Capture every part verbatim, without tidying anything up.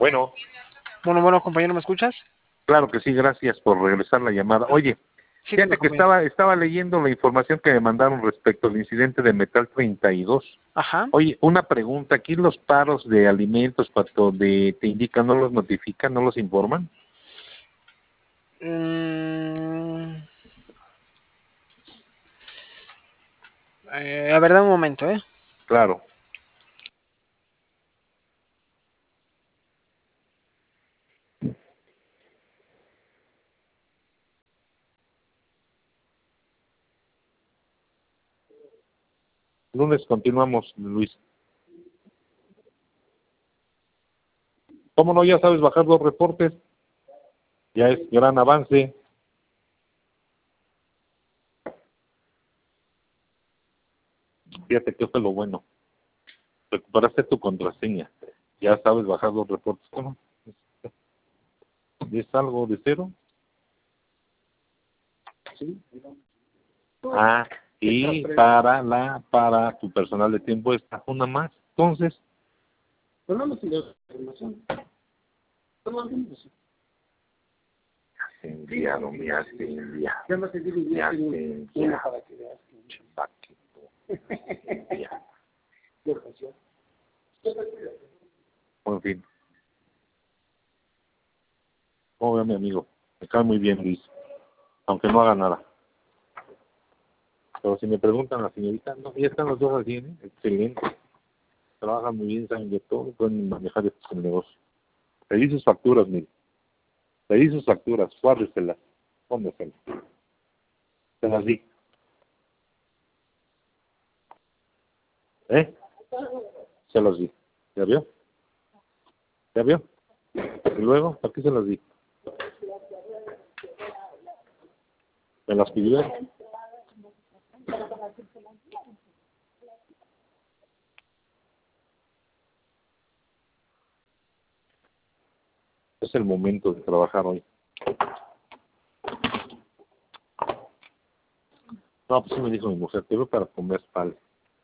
Bueno, Bueno, bueno, compañero, ¿me escuchas? claro que sí, gracias por regresar la llamada. Oye, Sí, fíjate que compañero. estaba estaba leyendo la información que me mandaron respecto al incidente de Metal treinta y dos. Ajá. Oye, una pregunta, ¿aquí los paros de alimentos cuando de, te indican, no los notifican, no los informan? Mm, eh, a ver, dame un momento, ¿eh? Claro. Lunes continuamos, Luis. ¿Cómo no? Ya sabes bajar los reportes. Ya es gran avance. Fíjate que fue lo bueno. Recuperaste tu contraseña. Ya sabes bajar los reportes. ¿Cómo? ¿Es algo de cero? Sí. Ah, y para la para tu personal de tiempo está una más. Entonces, Pero no nos envió información. ¿Cómo hacemos? has enviado, me has enviado. Ya me sentí Me has bien enviado. para que veas que Paquito. Enviado. de ocasión. En fin. ¿Cómo ve mi amigo? Me cae muy bien, Luis. Aunque no haga nada. Pero si me preguntan a la señorita, no, ya están los dos al cien, ¿eh? Excelente. Trabajan muy bien, saben de todo, pueden manejar estos negocios. Pedí sus facturas, mire. Pedí sus facturas, guárdeselas, póngaselas. Se las di. ¿Eh? Se las di. ¿Ya vio? ¿Ya vio? Y luego, ¿para qué se las di? ¿Me las pidió? Es el momento de trabajar hoy. No, pues sí me dijo mi mujer, te veo para comer pal.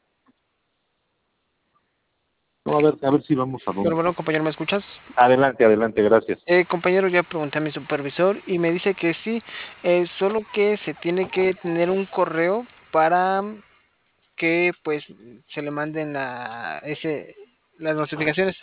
No, a ver, a ver si vamos a Bueno, dónde. bueno, compañero, ¿me escuchas? Adelante, adelante, gracias. Eh, compañero, ya pregunté a mi supervisor y me dice que sí, eh, solo que se tiene que tener un correo para que pues se le manden la, ese, las notificaciones.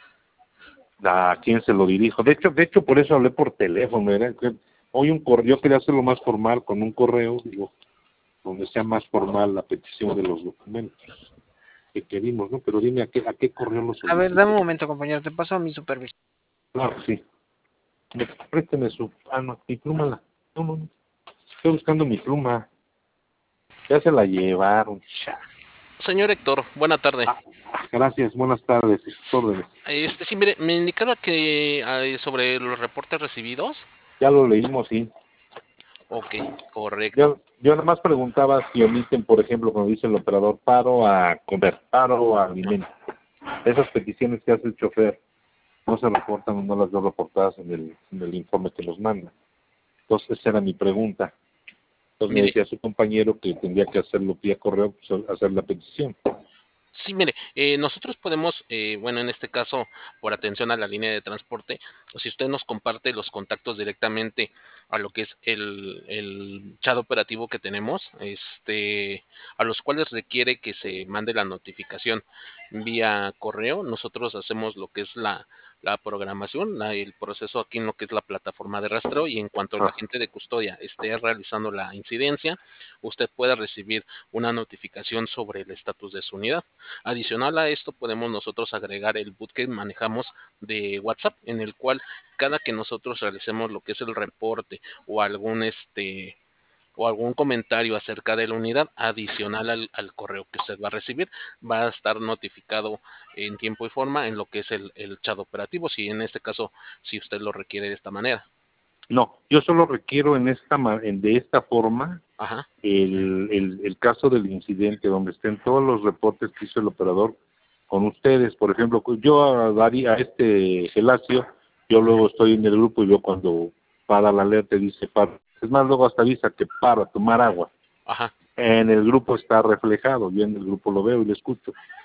¿A quién se lo dirijo? De hecho, de hecho por eso hablé por teléfono. Era que hoy un correo, yo quería hacerlo más formal con un correo, digo, donde sea más formal la petición de los documentos que querimos, ¿no? Pero dime a qué a qué correo lo A ver, solicito. dame un momento, compañero, te paso a mi supervisor. Claro que sí. Me- Présteme su, ah no, mi pluma la, no, no, no. Estoy buscando mi pluma. Ya se la llevaron. Cha. Señor Héctor, buena tarde. Ah, gracias, buenas tardes, a sus órdenes. Este, sí, mire, me indicaba que eh, sobre los reportes recibidos. Ya lo leímos, sí. Ok, correcto. Yo, yo nada más preguntaba si omiten, por ejemplo, cuando dice el operador, paro a comer, paro a alimento. Esas peticiones que hace el chofer no se reportan o no las veo reportadas en el, en el informe que nos manda. Entonces, esa era mi pregunta. Entonces me Mire, decía su compañero que tendría que hacerlo vía correo, pues, hacer la petición. sí, mire, eh, nosotros podemos, eh, bueno, en este caso, por atención a la línea de transporte, si usted nos comparte los contactos directamente a lo que es el, el chat operativo que tenemos, este, a los cuales requiere que se mande la notificación vía correo, nosotros hacemos lo que es la, la programación, la- el proceso aquí en lo que es la plataforma de rastreo, y en cuanto la Ah, gente de custodia esté realizando la incidencia, usted pueda recibir una notificación sobre el estatus de su unidad. Adicional a esto, podemos nosotros agregar el boot que manejamos de WhatsApp, en el cual cada que nosotros realicemos lo que es el reporte o algún este o algún comentario acerca de la unidad adicional al, al correo que usted va a recibir, va a estar notificado en tiempo y forma en lo que es el, el chat operativo, si en este caso, si usted lo requiere de esta manera. no, yo solo requiero en esta ma- en, de esta forma Ajá, el, el, el caso del incidente, donde estén todos los reportes que hizo el operador con ustedes. Por ejemplo, yo a, Dari- a este Gelacio, yo luego estoy en el grupo y yo cuando para la alerta dice paro. Es más, luego hasta avisa que paro a tomar agua. ajá, En el grupo está reflejado, yo en el grupo lo veo y lo escucho. No,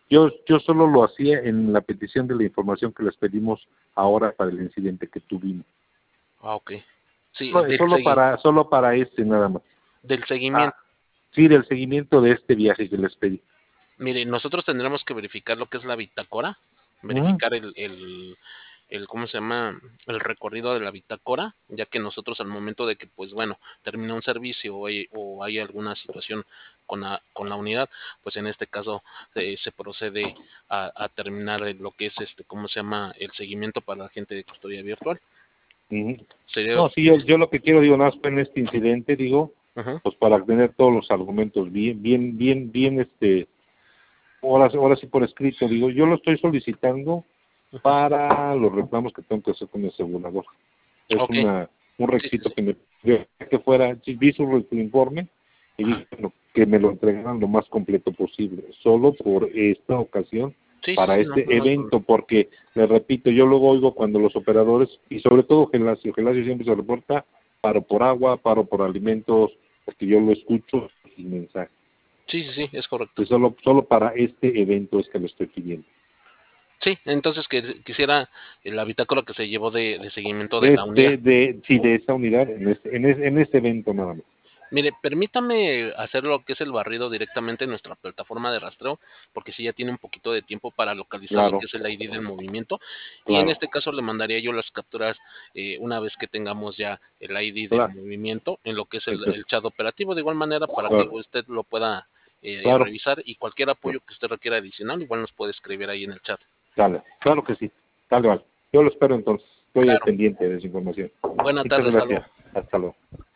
Yo, yo solo lo hacía en la petición de la información que les pedimos ahora para el incidente que tuvimos. Ah, ok. Sí, No, del, solo segui- para, solo para este nada más. del seguimiento. Ah, sí, del seguimiento de este viaje que les pedí. Mire, nosotros tendremos que verificar lo que es la bitácora, Ujú. verificar el, el, el, ¿cómo se llama? El recorrido de la bitácora, ya que nosotros al momento de que, pues bueno, termina un servicio o hay, o hay alguna situación con la, con la unidad, pues en este caso eh, se procede a, a terminar lo que es, este, ¿cómo se llama? El seguimiento para la gente de custodia virtual. Ujú. Sería, No, sí, yo, yo lo que quiero, digo, nada más fue en este incidente, digo, Ajá. pues para tener todos los argumentos bien, bien, bien, bien, este, ahora, ahora sí por escrito, digo, yo lo estoy solicitando para los reclamos que tengo que hacer con el asegurador. Es Ok. una, un Sí, sí, requisito sí. que me pidió que fuera, sí, vi su, su informe y dije, bueno, que me lo entregaran lo más completo posible, solo por esta ocasión, Sí, sí, para sí, no, este no hay problema. evento, porque, les repito, yo luego oigo cuando los operadores, y sobre todo Gelasio, Gelasio siempre se reporta, paro por agua, paro por alimentos, porque yo lo escucho sin mensaje. Sí, sí, sí, es correcto. Y solo, solo para este evento es que lo estoy pidiendo. Sí, entonces que quisiera la bitácora que se llevó de, de seguimiento de De la unidad. este, de, sí, de esa unidad, en este, en, este, en este evento nada más. Mire, permítame hacer lo que es el barrido directamente en nuestra plataforma de rastreo, porque sí ya tiene un poquito de tiempo para localizar lo Claro, que es el I D del movimiento. Y en claro, este caso le mandaría yo las capturas eh, una vez que tengamos ya el I D del claro, movimiento en lo que es el, perfecto, el chat operativo, de igual manera para que claro, usted lo pueda eh, claro, revisar y cualquier apoyo que usted requiera adicional, igual nos puede escribir ahí en el chat. dale, claro que sí, dale, vale. Yo lo espero entonces, estoy Claro. pendiente de esa información. Buena Muchas tarde, hasta gracias, luego. hasta luego.